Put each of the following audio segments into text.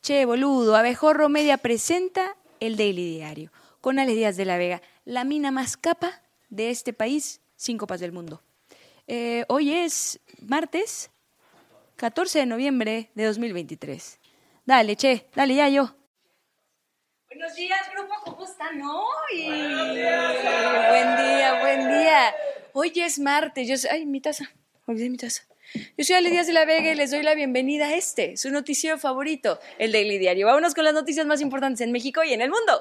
Che, boludo, Abejorro Media presenta el Daily Diario, con Ale Díaz de la Vega, la mina más capa de este país, sin copas del mundo. Hoy es martes 14 de noviembre de 2023. Dale, che, dale ya yo. Buenos días, grupo, ¿cómo están hoy? Buenos días. Buen día. Hoy es martes, Ay, mi taza, olvidé mi taza. Yo soy Ale Díaz de la Vega y les doy la bienvenida a su noticiero favorito, el Daily Diario. Vámonos con las noticias más importantes en México y en el mundo.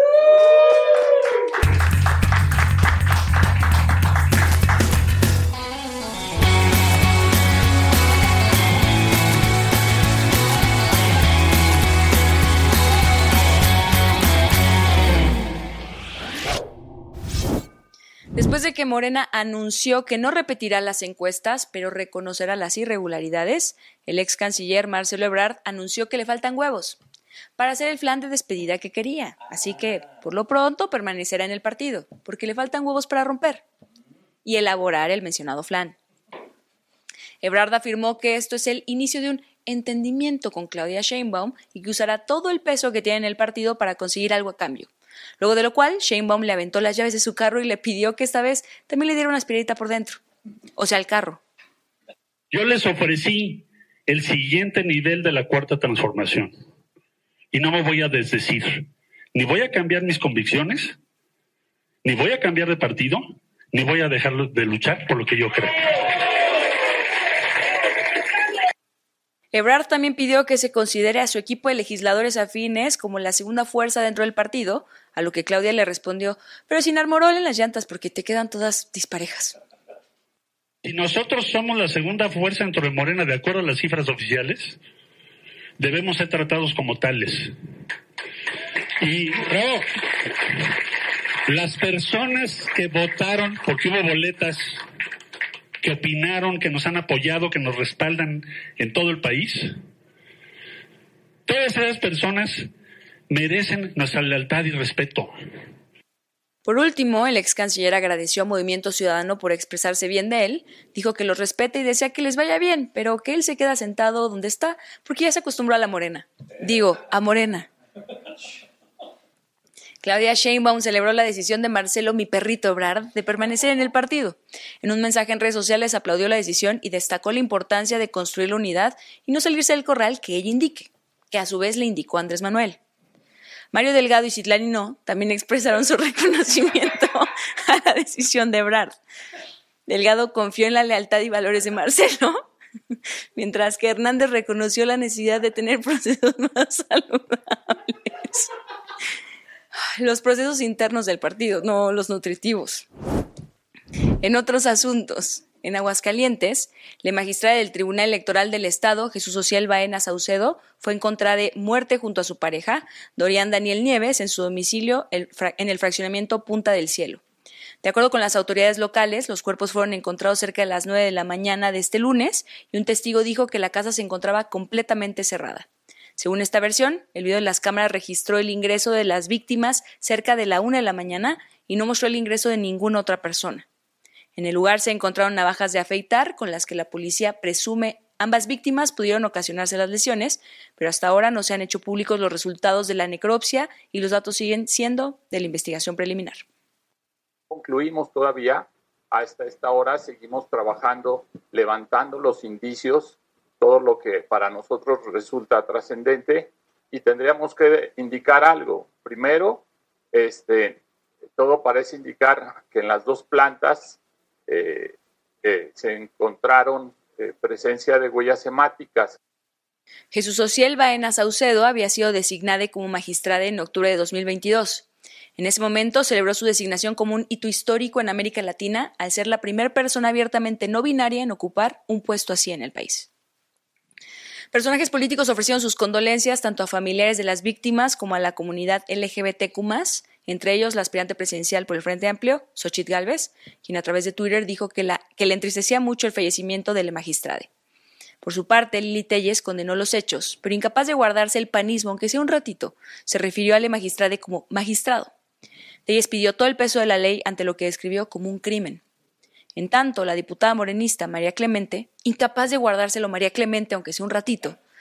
Después de que Morena anunció que no repetirá las encuestas, pero reconocerá las irregularidades, el ex canciller Marcelo Ebrard anunció que le faltan huevos para hacer el flan de despedida que quería. Así que, por lo pronto, permanecerá en el partido, porque le faltan huevos para romper y elaborar el mencionado flan. Ebrard afirmó que esto es el inicio de un entendimiento con Claudia Sheinbaum y que usará todo el peso que tiene en el partido para conseguir algo a cambio. Luego de lo cual, Sheinbaum le aventó las llaves de su carro y le pidió que esta vez también le diera una aspiradita por dentro. O sea, el carro. Yo les ofrecí el siguiente nivel de la cuarta transformación. Y no me voy a desdecir. Ni voy a cambiar mis convicciones, ni voy a cambiar de partido, ni voy a dejar de luchar por lo que yo creo. Ebrard también pidió que se considere a su equipo de legisladores afines como la segunda fuerza dentro del partido, a lo que Claudia le respondió, pero sin armorol en las llantas porque te quedan todas disparejas. Si nosotros somos la segunda fuerza dentro de Morena, de acuerdo a las cifras oficiales, debemos ser tratados como tales. Y las personas que votaron, porque hubo boletas, que opinaron, que nos han apoyado, que nos respaldan en todo el país, todas esas personas merecen nuestra lealtad y respeto. Por último, el ex canciller agradeció a Movimiento Ciudadano por expresarse bien de él, dijo que los respeta y desea que les vaya bien, pero que él se queda sentado donde está porque ya se acostumbró a la Morena. A Morena. Claudia Sheinbaum celebró la decisión de Marcelo "mi perrito" Ebrard de permanecer en el partido. En un mensaje en redes sociales aplaudió la decisión y destacó la importancia de construir la unidad y no salirse del corral que ella indique, que a su vez le indicó Andrés Manuel. Mario Delgado y Citlali No también expresaron su reconocimiento a la decisión de Ebrard. Delgado confió en la lealtad y valores de Marcelo, mientras que Hernández reconoció la necesidad de tener procesos más saludables. Los procesos internos del partido, no los nutritivos. En otros asuntos, en Aguascalientes, la magistrada del Tribunal Electoral del Estado, Jesús Ociel Baena Saucedo, fue encontrada de muerte junto a su pareja, Dorian Daniel Nieves, en su domicilio en el fraccionamiento Punta del Cielo. De acuerdo con las autoridades locales, los cuerpos fueron encontrados cerca de las 9 de la mañana de este lunes y un testigo dijo que la casa se encontraba completamente cerrada. Según esta versión, el video de las cámaras registró el ingreso de las víctimas cerca de la 1 de la mañana y no mostró el ingreso de ninguna otra persona. En el lugar se encontraron navajas de afeitar con las que la policía presume ambas víctimas pudieron ocasionarse las lesiones, pero hasta ahora no se han hecho públicos los resultados de la necropsia y los datos siguen siendo de la investigación preliminar. Concluimos todavía, hasta esta hora seguimos trabajando, levantando los indicios, todo lo que para nosotros resulta trascendente y tendríamos que indicar algo. Primero, todo parece indicar que en las dos plantas se encontraron presencia de huellas hemáticas. Jesús Ociel Baena Saucedo había sido designada como magistrada en octubre de 2022. En ese momento celebró su designación como un hito histórico en América Latina al ser la primera persona abiertamente no binaria en ocupar un puesto así en el país. Personajes políticos ofrecieron sus condolencias tanto a familiares de las víctimas como a la comunidad LGBTQ+, entre ellos la aspirante presidencial por el Frente Amplio, Xóchitl Gálvez, quien a través de Twitter dijo que le entristecía mucho el fallecimiento de la magistrada. Por su parte, Lili Telles condenó los hechos, pero incapaz de guardarse el panismo, aunque sea un ratito, se refirió a la magistrada como magistrado. Telles pidió todo el peso de la ley ante lo que describió como un crimen. En tanto, la diputada morenista María Clemente, incapaz de guardárselo María Clemente, aunque sea un ratito,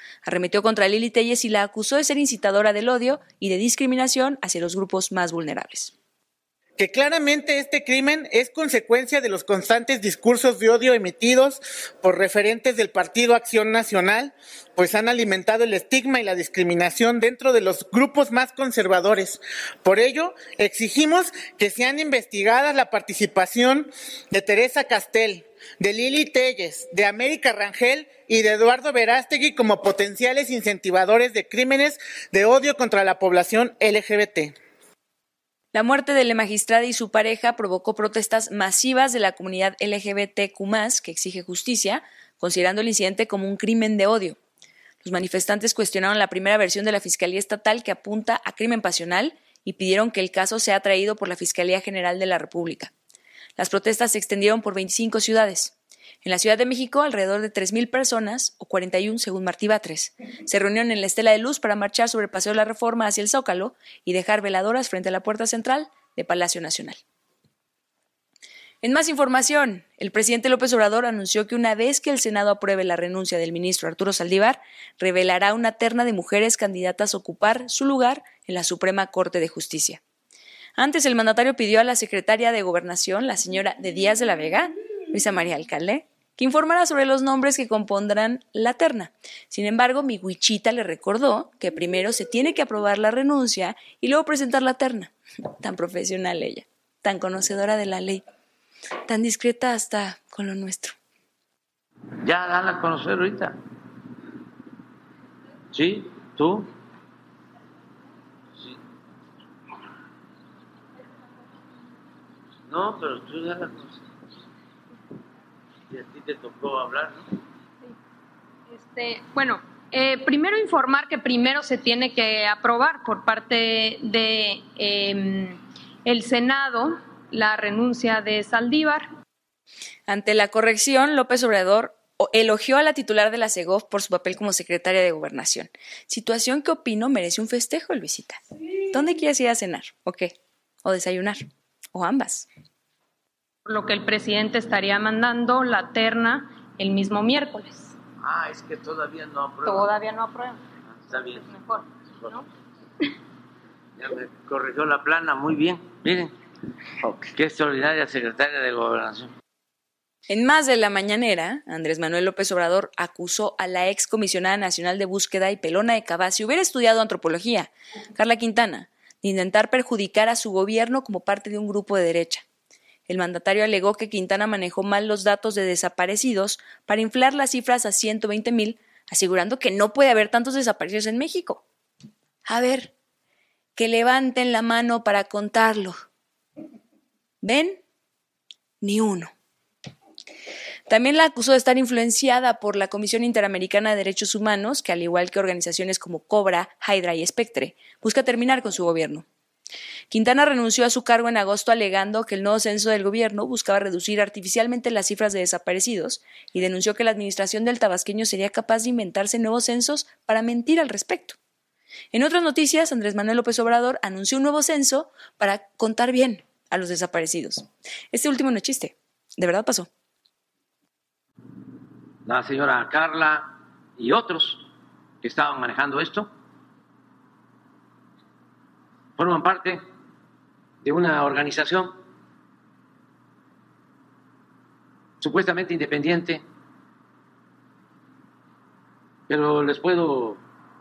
Arremetió contra Lili Téllez y la acusó de ser incitadora del odio y de discriminación hacia los grupos más vulnerables. Que claramente este crimen es consecuencia de los constantes discursos de odio emitidos por referentes del Partido Acción Nacional, pues han alimentado el estigma y la discriminación dentro de los grupos más conservadores. Por ello, exigimos que sean investigadas la participación de Teresa Castel, de Lili Téllez, de América Rangel y de Eduardo Verástegui como potenciales incentivadores de crímenes de odio contra la población LGBT. La muerte de la magistrada y su pareja provocó protestas masivas de la comunidad LGBTQ+, que exige justicia, considerando el incidente como un crimen de odio. Los manifestantes cuestionaron la primera versión de la Fiscalía Estatal que apunta a crimen pasional y pidieron que el caso sea traído por la Fiscalía General de la República. Las protestas se extendieron por 25 ciudades. En la Ciudad de México, alrededor de 3,000 personas, o 41 según Martí Batres, se reunieron en la Estela de Luz para marchar sobre el Paseo de la Reforma hacia el Zócalo y dejar veladoras frente a la puerta central de Palacio Nacional. En más información, el presidente López Obrador anunció que una vez que el Senado apruebe la renuncia del ministro Arturo Saldívar, revelará una terna de mujeres candidatas a ocupar su lugar en la Suprema Corte de Justicia. Antes, el mandatario pidió a la secretaria de Gobernación, la señora de Díaz de la Vega, Luisa María Alcalde, que informara sobre los nombres que compondrán la terna. Sin embargo, mi Huichita le recordó que primero se tiene que aprobar la renuncia y luego presentar la terna. Tan profesional ella, tan conocedora de la ley, tan discreta hasta con lo nuestro. Ya dala a conocer ahorita. ¿Sí? ¿Tú? Sí. No, pero tú dala a conocer. Y a ti te tocó hablar, ¿no? Bueno, primero informar que primero se tiene que aprobar por parte de el Senado la renuncia de Saldívar. Ante la corrección, López Obrador elogió a la titular de la Segov por su papel como secretaria de Gobernación. Situación que opino merece un festejo, Luisita. ¿Dónde quieres ir a cenar? ¿O qué? ¿O desayunar? ¿O ambas? Por lo que el presidente estaría mandando la terna el mismo miércoles. Ah, es que todavía no aprueba. Todavía no aprueba. Está bien. Mejor, ¿no? Ya me corrigió la plana, muy bien. Miren, qué extraordinaria secretaria de Gobernación. En más de la mañanera, Andrés Manuel López Obrador acusó a la ex comisionada nacional de búsqueda y pelona de Cabá, si hubiera estudiado antropología, Carla Quintana, de intentar perjudicar a su gobierno como parte de un grupo de derecha. El mandatario alegó que Quintana manejó mal los datos de desaparecidos para inflar las cifras a 120,000, asegurando que no puede haber tantos desaparecidos en México. A ver, que levanten la mano para contarlo. ¿Ven? Ni uno. También la acusó de estar influenciada por la Comisión Interamericana de Derechos Humanos, que al igual que organizaciones como Cobra, Hydra y Spectre, busca terminar con su gobierno. Quintana renunció a su cargo en agosto alegando que el nuevo censo del gobierno buscaba reducir artificialmente las cifras de desaparecidos y denunció que la administración del tabasqueño sería capaz de inventarse nuevos censos para mentir al respecto. En otras noticias, Andrés Manuel López Obrador anunció un nuevo censo para contar bien a los desaparecidos. Este último no es chiste, de verdad pasó. La señora Carla y otros que estaban manejando esto forman parte de una organización supuestamente independiente, pero les puedo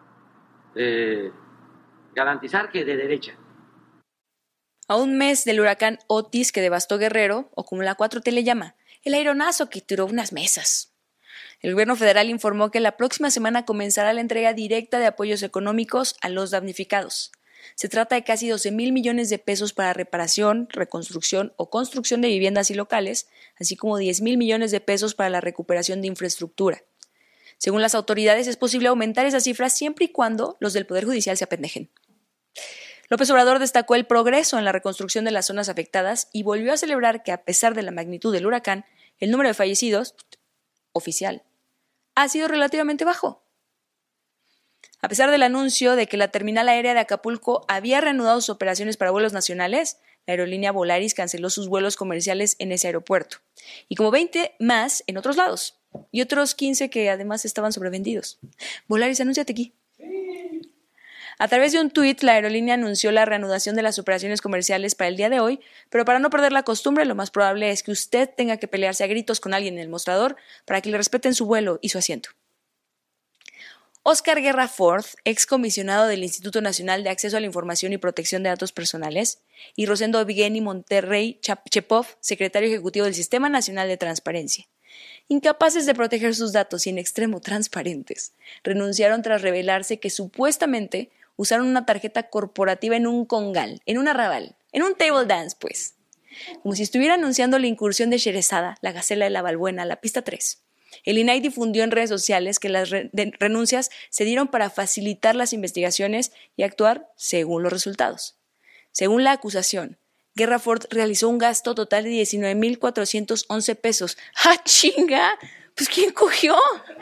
garantizar que de derecha. A un mes del huracán Otis que devastó Guerrero, o como la 4T le llama, el aironazo que tiró unas mesas. El gobierno federal informó que la próxima semana comenzará la entrega directa de apoyos económicos a los damnificados. Se trata de casi 12,000 millones de pesos para reparación, reconstrucción o construcción de viviendas y locales, así como 10,000 millones de pesos para la recuperación de infraestructura. Según las autoridades, es posible aumentar esas cifras siempre y cuando los del Poder Judicial se apendejen. López Obrador destacó el progreso en la reconstrucción de las zonas afectadas y volvió a celebrar que, a pesar de la magnitud del huracán, el número de fallecidos, oficial, ha sido relativamente bajo. A pesar del anuncio de que la terminal aérea de Acapulco había reanudado sus operaciones para vuelos nacionales, la aerolínea Volaris canceló sus vuelos comerciales en ese aeropuerto, y como 20 más en otros lados. y otros 15 que además estaban sobrevendidos. Volaris, anúnciate aquí. A través de un tuit, la aerolínea anunció la reanudación de las operaciones comerciales para el día de hoy, pero para no perder la costumbre, lo más probable es que usted tenga que pelearse a gritos con alguien en el mostrador para que le respeten su vuelo y su asiento. Oscar Guerra Ford, excomisionado del Instituto Nacional de Acceso a la Información y Protección de Datos Personales, y Rosendo Evgeny Monterrey Chepov, secretario ejecutivo del Sistema Nacional de Transparencia, incapaces de proteger sus datos y en extremo transparentes, renunciaron tras revelarse que supuestamente usaron una tarjeta corporativa en un congal, en un arrabal, en un table dance, pues. Como si estuviera anunciando la incursión de Sherezada, la Gacela de la Balbuena, la pista 3. El INAI difundió en redes sociales que las renuncias se dieron para facilitar las investigaciones y actuar según los resultados. Según la acusación, Guerra Ford realizó un gasto total de 19,411 pesos. ¡Ah, chinga! Pues ¿quién cogió?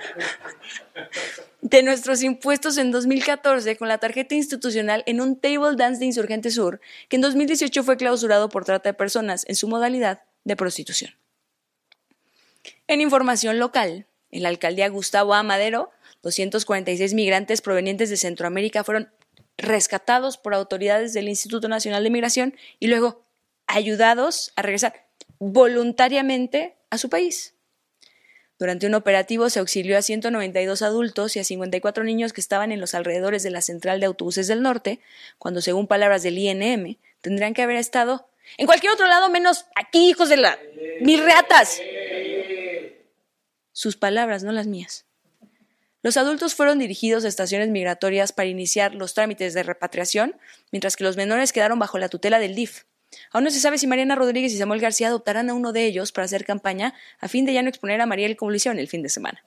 De nuestros impuestos en 2014 con la tarjeta institucional en un table dance de Insurgente Sur, que en 2018 fue clausurado por trata de personas en su modalidad de prostitución. En información local, en la alcaldía Gustavo A. Madero, 246 migrantes provenientes de Centroamérica fueron rescatados por autoridades del Instituto Nacional de Migración y luego ayudados a regresar voluntariamente a su país. Durante un operativo se auxilió a 192 adultos y a 54 niños que estaban en los alrededores de la central de autobuses del norte, cuando, según palabras del INM, tendrían que haber estado en cualquier otro lado menos aquí, hijos de la... ¡mis reatas! Sus palabras, no las mías. Los adultos fueron dirigidos a estaciones migratorias para iniciar los trámites de repatriación, mientras que los menores quedaron bajo la tutela del DIF. Aún no se sabe si Mariana Rodríguez y Samuel García adoptarán a uno de ellos para hacer campaña a fin de ya no exponer a Mariel como lo hicieron el fin de semana.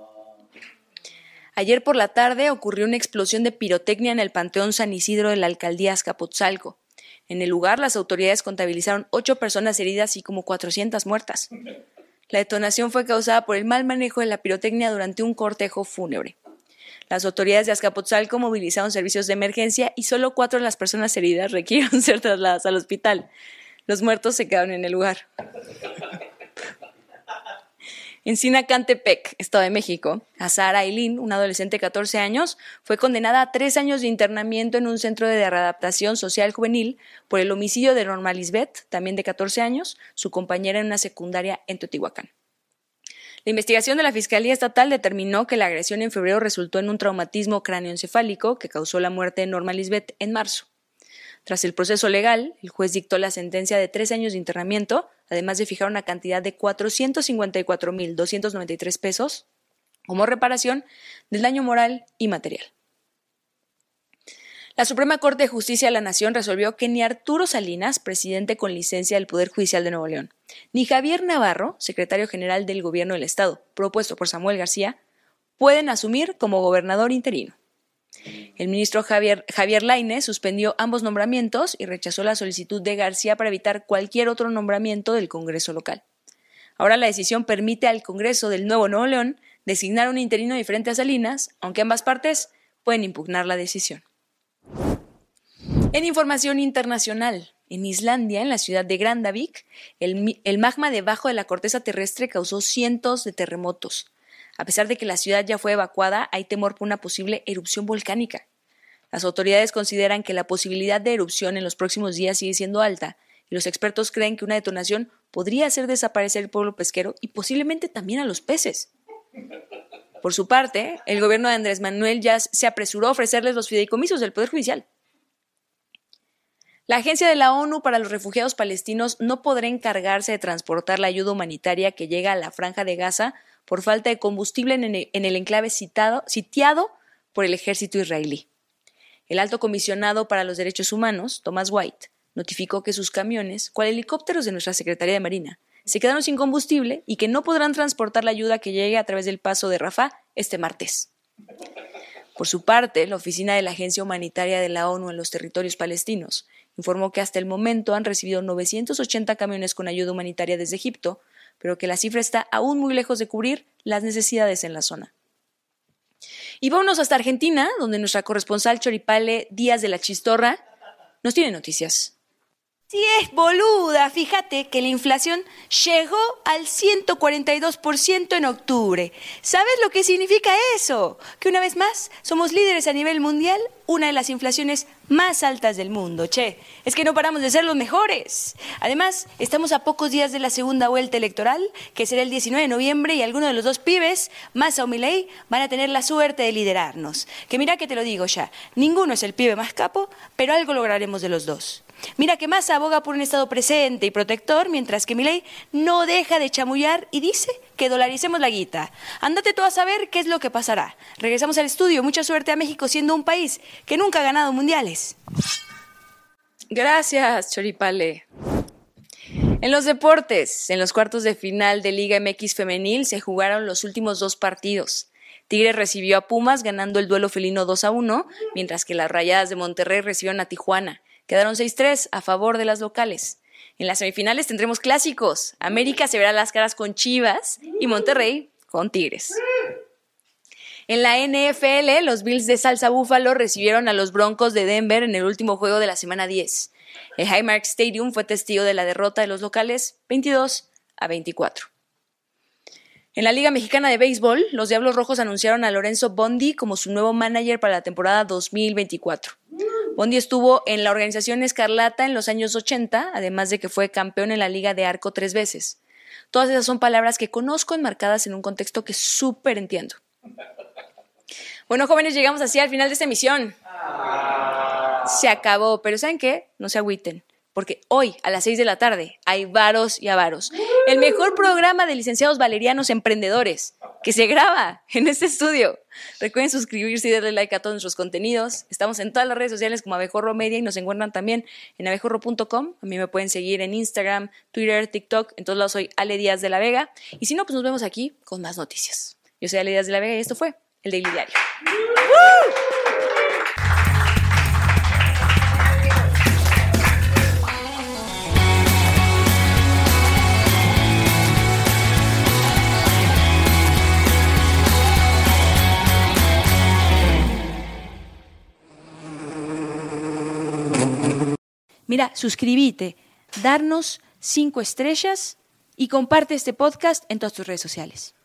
Ayer por la tarde ocurrió una explosión de pirotecnia en el Panteón San Isidro de la alcaldía Azcapotzalco. En el lugar, las autoridades contabilizaron 8 personas heridas y como 400 muertas. La detonación fue causada por el mal manejo de la pirotecnia durante un cortejo fúnebre. Las autoridades de Azcapotzalco movilizaron servicios de emergencia y solo 4 de las personas heridas requirieron ser trasladadas al hospital. Los muertos se quedaron en el lugar. En Sinacantepec, Estado de México, Azahara Ailín, una adolescente de 14 años, fue condenada a 3 años de internamiento en un centro de readaptación social juvenil por el homicidio de Norma Lisbeth, también de 14 años, su compañera en una secundaria en Teotihuacán. La investigación de la Fiscalía Estatal determinó que la agresión en febrero resultó en un traumatismo cráneoencefálico que causó la muerte de Norma Lisbeth en marzo. Tras el proceso legal, el juez dictó la sentencia de 3 años de internamiento, además de fijar una cantidad de 454,293 pesos como reparación del daño moral y material. La Suprema Corte de Justicia de la Nación resolvió que ni Arturo Salinas, presidente con licencia del Poder Judicial de Nuevo León, ni Javier Navarro, secretario general del Gobierno del Estado, propuesto por Samuel García, pueden asumir como gobernador interino. El ministro Javier Lainez suspendió ambos nombramientos y rechazó la solicitud de García para evitar cualquier otro nombramiento del Congreso local. Ahora la decisión permite al Congreso del Nuevo León designar un interino diferente a Salinas, aunque ambas partes pueden impugnar la decisión. En información internacional, en Islandia, en la ciudad de Grandavik, el magma debajo de la corteza terrestre causó cientos de terremotos. A pesar de que la ciudad ya fue evacuada, hay temor por una posible erupción volcánica. Las autoridades consideran que la posibilidad de erupción en los próximos días sigue siendo alta, y los expertos creen que una detonación podría hacer desaparecer el pueblo pesquero y posiblemente también a los peces. Por su parte, el gobierno de Andrés Manuel ya se apresuró a ofrecerles los fideicomisos del Poder Judicial. La Agencia de la ONU para los Refugiados Palestinos no podrá encargarse de transportar la ayuda humanitaria que llega a la Franja de Gaza por falta de combustible en el enclave sitiado por el ejército israelí. El alto comisionado para los derechos humanos, Thomas White, notificó que sus camiones, cual helicópteros de nuestra Secretaría de Marina, se quedaron sin combustible y que no podrán transportar la ayuda que llegue a través del paso de Rafah este martes. Por su parte, la oficina de la Agencia Humanitaria de la ONU en los territorios palestinos informó que hasta el momento han recibido 980 camiones con ayuda humanitaria desde Egipto, pero que la cifra está aún muy lejos de cubrir las necesidades en la zona. Y vámonos hasta Argentina, donde nuestra corresponsal Choripale Díaz de la Chistorra nos tiene noticias. Sí es boluda, fíjate que la inflación llegó al 142% en octubre. ¿Sabes lo que significa eso? Que una vez más somos líderes a nivel mundial, una de las inflaciones más altas del mundo. Che, es que no paramos de ser los mejores. Además, estamos a pocos días de la segunda vuelta electoral, que será el 19 de noviembre, y alguno de los dos pibes, Massa o Milei, van a tener la suerte de liderarnos. Que mira que te lo digo ya, ninguno es el pibe más capo, pero algo lograremos de los dos. Mira que Massa aboga por un Estado presente y protector, mientras que Milei no deja de chamullar y dice que dolaricemos la guita. Ándate tú a saber qué es lo que pasará. Regresamos al estudio. Mucha suerte a México, siendo un país que nunca ha ganado mundiales. Gracias, Choripale. En los deportes, en los cuartos de final de Liga MX Femenil se jugaron los últimos 2 partidos. Tigres recibió a Pumas ganando el duelo felino 2-1, mientras que las Rayadas de Monterrey recibieron a Tijuana. Quedaron 6-3 a favor de las locales. En las semifinales tendremos clásicos. América se verá las caras con Chivas y Monterrey con Tigres. En la NFL, los Bills de Salsa Búfalo recibieron a los Broncos de Denver en el último juego de la semana 10. El Highmark Stadium fue testigo de la derrota de los locales 22-24. En la Liga Mexicana de Béisbol, los Diablos Rojos anunciaron a Lorenzo Bondi como su nuevo manager para la temporada 2024. Bondi estuvo en la organización Escarlata en los años 80, además de que fue campeón en la Liga de Arco 3 veces. Todas esas son palabras que conozco enmarcadas en un contexto que súper entiendo. Bueno, jóvenes, llegamos así al final de esta emisión. Se acabó, pero ¿saben qué? No se agüiten, porque hoy a las 6 de la tarde hay Varos y Avaros, el mejor programa de licenciados valerianos emprendedores que se graba en este estudio. Recuerden suscribirse y darle like a todos nuestros contenidos. Estamos en todas las redes sociales como Abejorro Media y nos encuentran también en abejorro.com. A mí me pueden seguir en Instagram, Twitter, TikTok. En todos lados soy Ale Díaz de la Vega. Y si no, pues nos vemos aquí con más noticias. Yo soy Ale Díaz de la Vega y esto fue el Daily Diario. Mira, suscríbete, darnos 5 estrellas y comparte este podcast en todas tus redes sociales.